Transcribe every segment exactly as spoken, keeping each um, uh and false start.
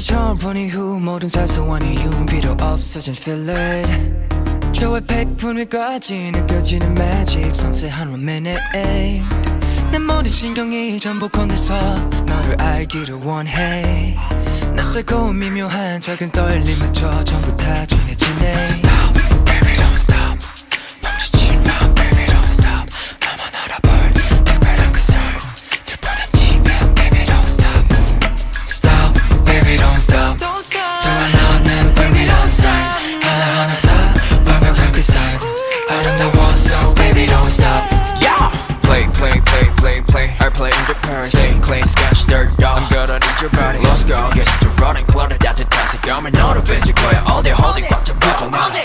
처음 본 이후 모든 사소한 이유는 필요 없어진 feel it 저의 백분위까지 느껴지는 magic 섬세한 one minute 내 모든 신경이 전부 건네서 너를 알기를 원해 낯설고 미묘한 작은 떨림마저 전부 다 진해지네 Stop, baby don't stop 멈추지 마 baby don't stop 나만 알아볼 특별한 그 사람 특별한 지금 baby don't stop Stop, baby don't stop 정말 너는 의미로운 sign 하나하나 다 완벽한 그 sign 아름다워 so baby don't stop Yeah! Play, play, play, play, play I play in the purse Stay clean, sketch, dirt, dog I'm gonna need your body Let's go, get to running clutter 따뜻한 색감을 너로 뺏을 거야 All day holding 꽉 잡아줘 나는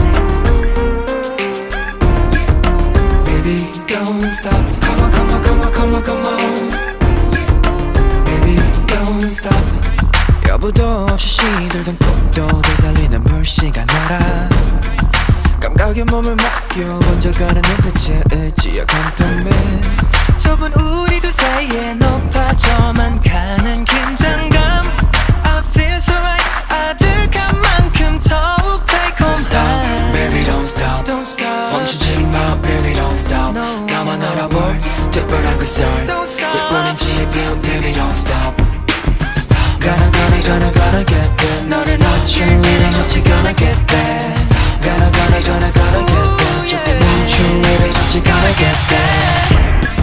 Baby don't stop Come on, come on, come on, come on, come on Baby don't stop 여부도 없이 시들던 꽃도 되살리는 물시간 너라 감각에 몸을 맡겨 번져가는 눈빛에 의지와 컨텀에 좁은 우리 두 사이에 높아져만 가는 긴장감 I feel so right 아득한 만큼 더욱 달콤한 Stop, baby don't stop Don't stop 멈추지 마 baby don't stop no, 나만 알아볼 특별한 그 sign Don't stop 뜻뿐인 지금 baby don't stop Stop Gonna gonna gonna gonna get there 너를 놓칠 일은 없지 gonna get there Gonna gonna gonna gonna get there Just 멈출 일은 없지 gonna get there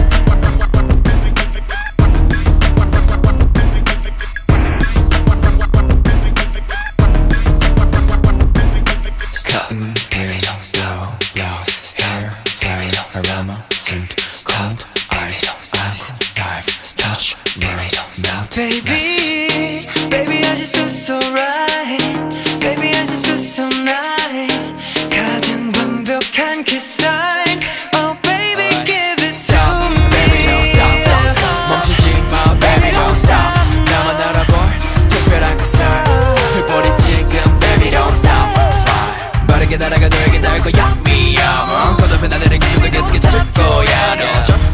Stop, baby don't stop Lost, hair, fire, aroma, scent, cold, ice, ice, dive, touch, baby don't melt Baby, baby I just feel so right Baby I just feel so nice 가장 완벽한 그 sign Oh baby give it to Stop, me baby don't stop, don't stop 멈추지 마 baby don't stop 나만 알아볼 특별한 그 sign 불보리 지금 baby don't stop 빠르게 날아가 너에게 닿을 거야 미야 뭐 거듭해 나들의 기술도 계속해 찾을 거야 너